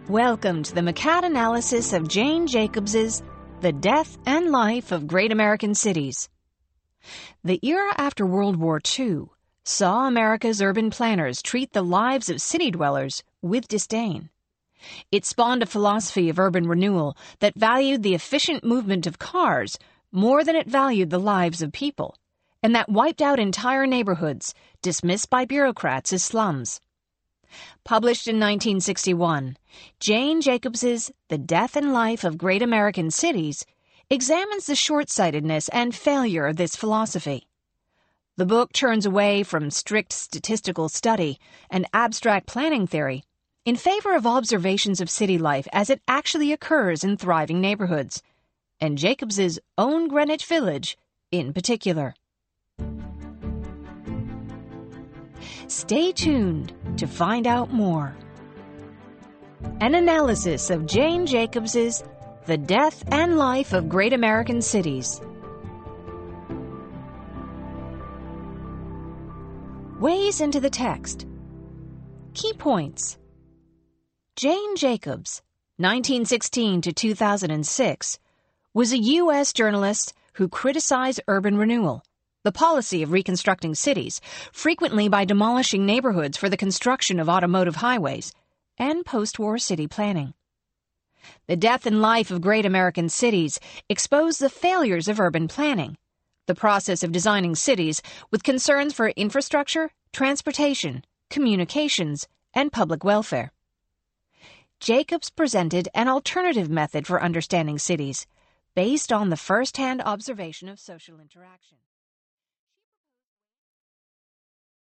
Welcome to the McCat analysis of Jane Jacobs's The Death and Life of Great American Cities. The era after World War II saw America's urban planners treat the lives of city dwellers with disdain. It spawned a philosophy of urban renewal that valued the efficient movement of cars more than it valued the lives of people, and that wiped out entire neighborhoods, dismissed by bureaucrats as slums. Published in 1961, Jane Jacobs's The Death and Life of Great American Cities examines the short-sightedness and failure of this philosophy. The book turns away from strict statistical study and abstract planning theory in favor of observations of city life as it actually occurs in thriving neighborhoods, and Jacobs's own Greenwich Village in particular. Stay tuned to find out more. An analysis of Jane Jacobs's The Death and Life of Great American Cities. Ways into the text. Key points. Jane Jacobs, 1916 to 2006, was a U.S. journalist who criticized urban renewal, the policy of reconstructing cities, frequently by demolishing neighborhoods for the construction of automotive highways, and post-war city planning. The Death and Life of Great American Cities exposed the failures of urban planning, the process of designing cities with concerns for infrastructure, transportation, communications, and public welfare. Jacobs presented an alternative method for understanding cities, based on the first-hand observation of social interaction.